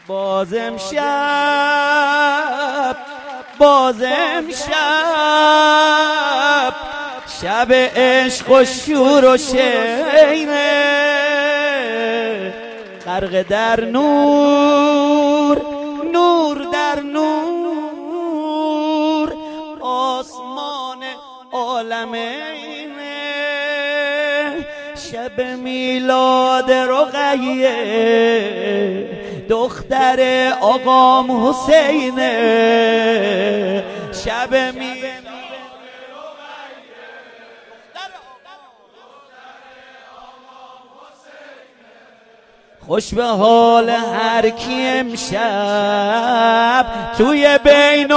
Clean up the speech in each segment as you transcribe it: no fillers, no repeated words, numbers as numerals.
باز امشب شب عشق و شور و شینه، غرق در نور در نور، آسمان عالمینه. شب میلاد رقیه دختر آقام حسینه، شب میلاد خوش به حال هر کی امشب توی بین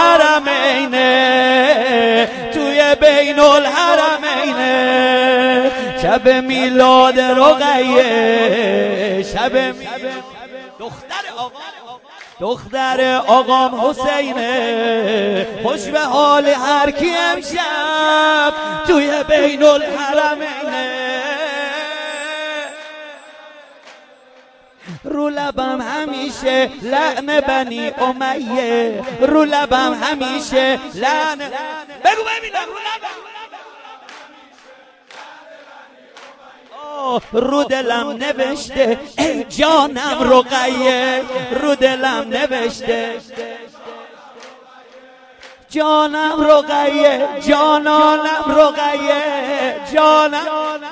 الحرمینه، توی بین الحرمینه. شب میلاد رقیه، شب دختر آقام حسینه، خوش به حال هر کی امشب توی بین الحرمینه. رو لبم همیشه لعن بنی امیه، رو لبم همیشه لعن، بگو ببینم، رو دلم نوشته ای جانم رقیه، رو دلم نوشته جانم رقیه، جانانم رقیه، جانم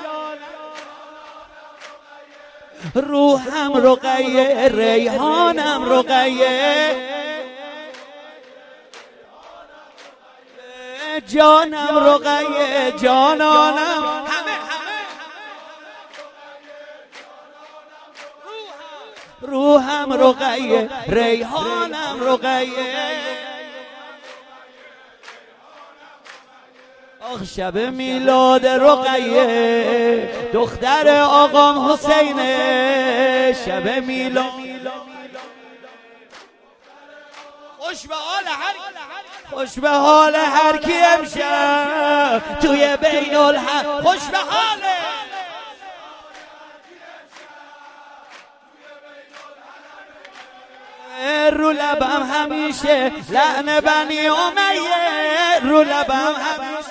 روحم رقیه، ریحانم رقیه، جانم رقیه، جانانم، روحم رقیه، ریحانم رقیه. آخ شب میلاد رقیه دختر آقام حسینه، شب میلاد خوش به حال هر کی امشب توی بین الحرم، خوش به حاله رو لبم همیشه لعن بنی امیه، رو لبم همیشه،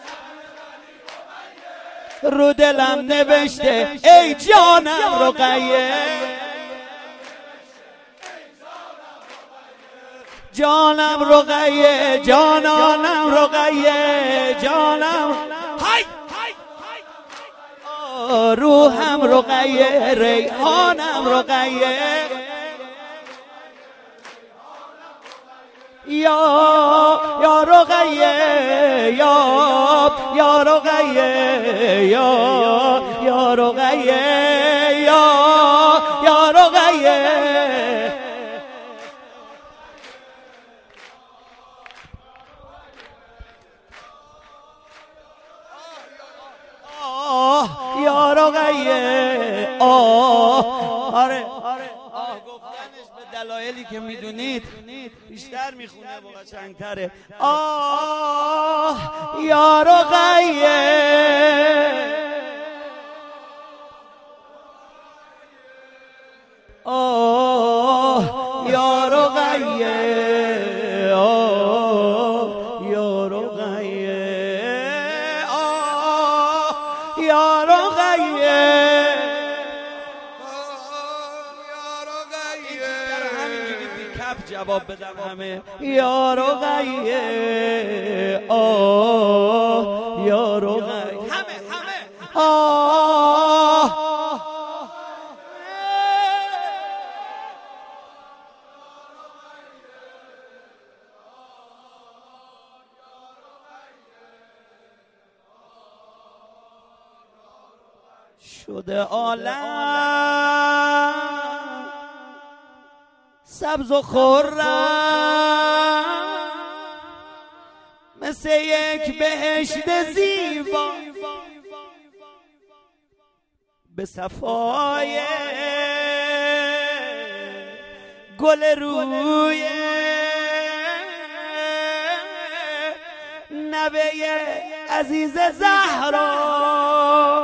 رو دلم نوشته ای جانم رقیه، جانم رقیه، جانانم رقیه، جانم روحم رقیه، ریحانم رقیه. یا رقیه، یا رقیه، یا رقیه، یا رقیه. یا رقیه، آره گفتنش به دلایلی که میدونید بیشتر میخونه و قشنگتره. یا رقیه، یا رقیه، یا رقیه، یا رقیه. جواب بدم همه یا رقیه، یا رقیه، همه شده عالم سبز و خرم، مثل یک بهشت زیبا به صفای گل روی نوه عزیز زهرا.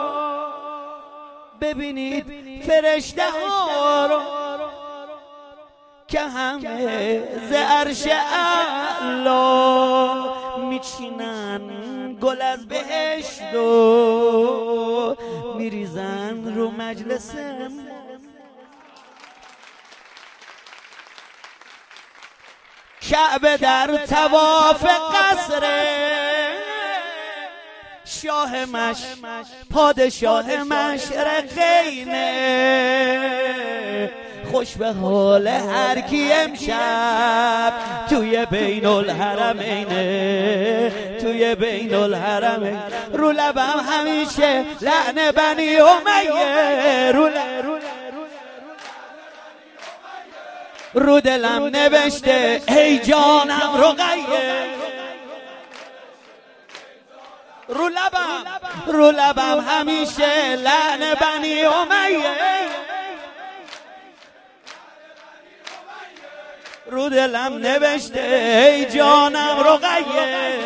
ببینید فرشته ها رو که همه ز عرش اعلا میچینن گل از بهشت و میریزن رو مجلس کعبه در طواف قصره شاه مش پادشاه مشرقینه خوش به حال هر کی امشب توی بین الحرمینه توی بین الحرمین رو لبم همیشه لعن بنی امیه رو دلم نوشته ای جانم رقیه رو لبم همیشه لعن بنی امیه رو دلم نوشته ای جانم رقیه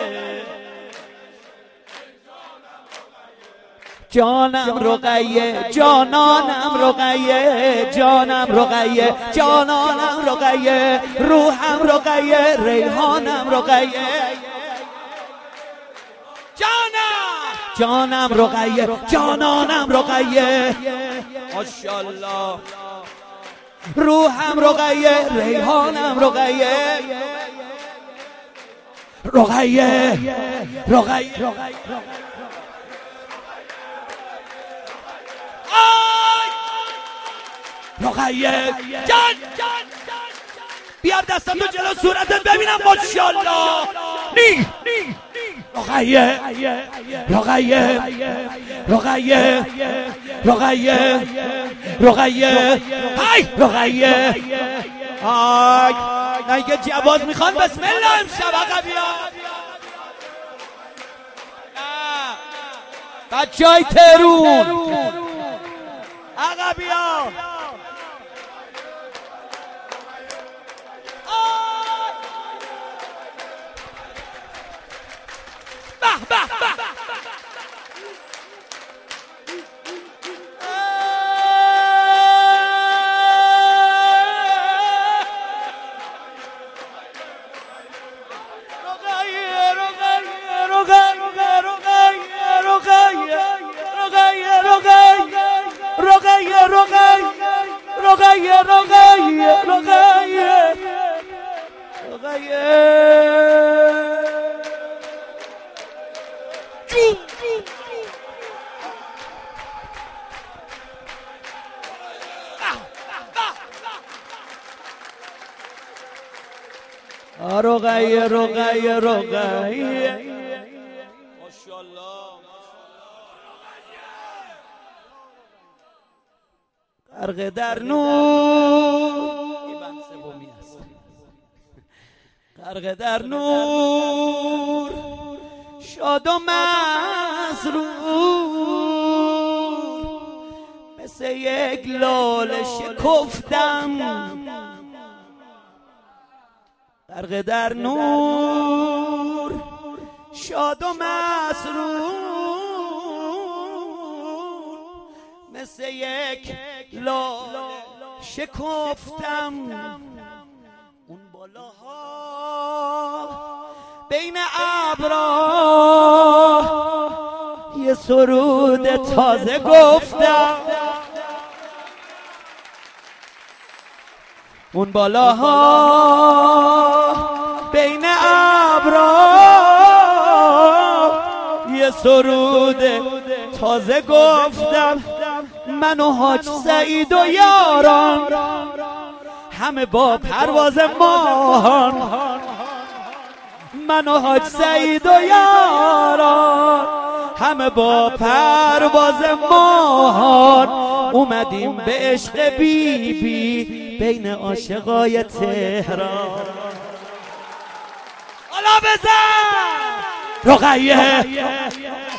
جانم رقیه جانانم رقیه جانم رقیه جانانم رقیه روحم رقیه ریحانم رقیه جانم رقیه جانانم رقیه ماشاءالله روحم رقیه ریحانم رقیه رقیه رقیه جان بیار دستم تو جلو صورتت ببینم ماشاءالله نی رقیه رقیه رقیه رقیه رقیه های رقیه های اگه جواز میخوان بسم الله امشب عقبیا بچهای تهرون عقبیا رقیه رقیه رقیه ماشاءالله غرق در نور غرق در نور شاد و مسرور مثل یک لاله شکفتم غرق در نور شاد و مسرور مثل یک لاله شکفتم اون بالاها بین ابرها یه سرود تازه گفتم اون بالاها بین ابرها یه سرود تازه گفتم من و حاج سعید و یاران همه با پرواز ماهان من و حاج سعید و یاران همه با پرواز ماهان اومدیم به عشق بیبی بین عاشقای تهران حالا بزن رقیه